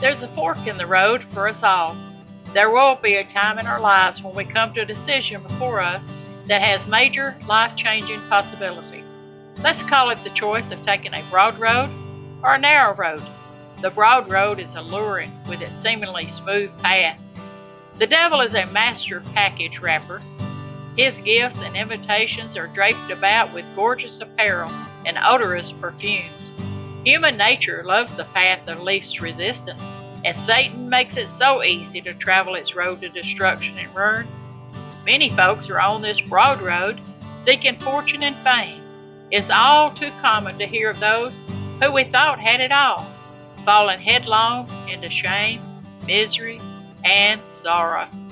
There's a fork in the road for us all. There will be a time in our lives when we come to a decision before us that has major life-changing possibility. Let's call it the choice of taking a broad road or a narrow road. The broad road is alluring with its seemingly smooth path. The devil is a master package wrapper. His gifts and invitations are draped about with gorgeous apparel and odorous perfumes. Human nature loves the path of least resistance, and Satan makes it so easy to travel its road to destruction and ruin. Many folks are on this broad road, seeking fortune and fame. It's all too common to hear of those who we thought had it all, falling headlong into shame, misery, and sorrow.